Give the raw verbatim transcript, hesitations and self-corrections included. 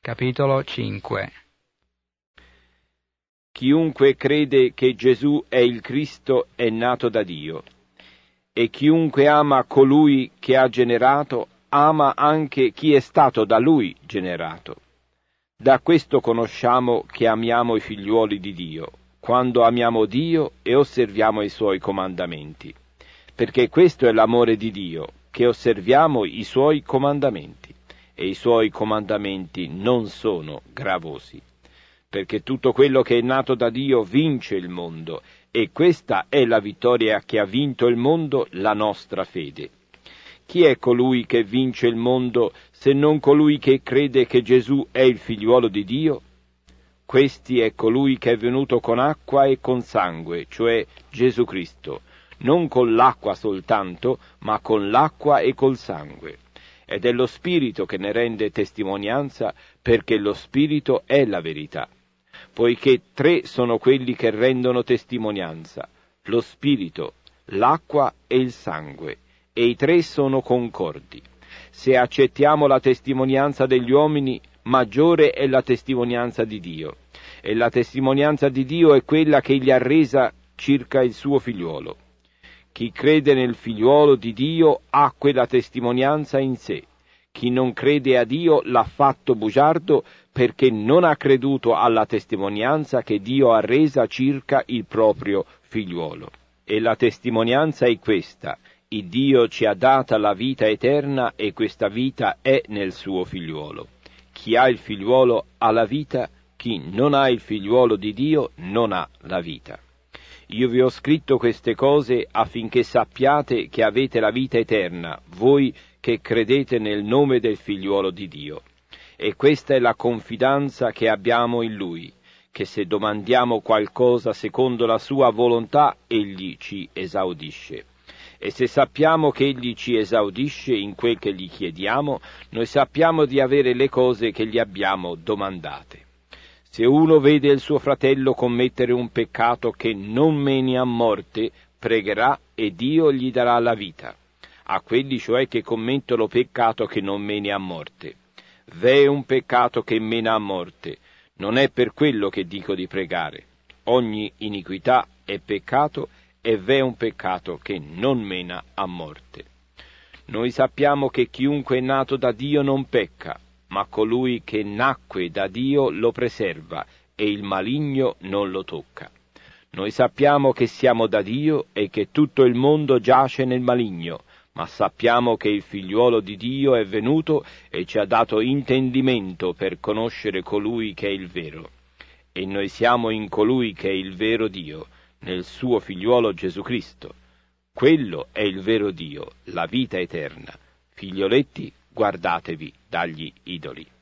Capitolo cinque. Chiunque crede che Gesù è il Cristo è nato da Dio, e chiunque ama colui che ha generato, ama anche chi è stato da lui generato. Da questo conosciamo che amiamo i figliuoli di Dio, quando amiamo Dio e osserviamo i suoi comandamenti. Perché questo è l'amore di Dio, che osserviamo i suoi comandamenti, e i suoi comandamenti non sono gravosi. Perché tutto quello che è nato da Dio vince il mondo, e questa è la vittoria che ha vinto il mondo, la nostra fede. Chi è colui che vince il mondo, se non colui che crede che Gesù è il figliuolo di Dio? Questi è colui che è venuto con acqua e con sangue, cioè Gesù Cristo, non con l'acqua soltanto, ma con l'acqua e col sangue. Ed è lo Spirito che ne rende testimonianza, perché lo Spirito è la verità. Poiché tre sono quelli che rendono testimonianza, lo Spirito, l'acqua e il sangue, e i tre sono concordi. Se accettiamo la testimonianza degli uomini, maggiore è la testimonianza di Dio, e la testimonianza di Dio è quella che egli ha resa circa il suo figliuolo. Chi crede nel figliuolo di Dio ha quella testimonianza in sé. Chi non crede a Dio l'ha fatto bugiardo, perché non ha creduto alla testimonianza che Dio ha resa circa il proprio figliuolo. E la testimonianza è questa: il Dio ci ha data la vita eterna, e questa vita è nel suo figliuolo. Chi ha il figliuolo ha la vita, chi non ha il figliuolo di Dio non ha la vita. Io vi ho scritto queste cose affinché sappiate che avete la vita eterna, voi che credete nel nome del figliuolo di Dio. E questa è la confidenza che abbiamo in Lui, che se domandiamo qualcosa secondo la sua volontà, Egli ci esaudisce. E se sappiamo che Egli ci esaudisce in quel che gli chiediamo, noi sappiamo di avere le cose che gli abbiamo domandate. Se uno vede il suo fratello commettere un peccato che non meni a morte, pregherà e Dio gli darà la vita, a quelli cioè che commettono peccato che non meni a morte. V'è un peccato che mena a morte, non è per quello che dico di pregare. Ogni iniquità è peccato, e v'è un peccato che non mena a morte. Noi sappiamo che chiunque è nato da Dio non pecca, ma colui che nacque da Dio lo preserva, e il maligno non lo tocca. Noi sappiamo che siamo da Dio e che tutto il mondo giace nel maligno, ma sappiamo che il figliuolo di Dio è venuto e ci ha dato intendimento per conoscere colui che è il vero. E noi siamo in colui che è il vero Dio, nel suo figliuolo Gesù Cristo. Quello è il vero Dio, la vita eterna. Figlioletti, guardatevi dagli idoli.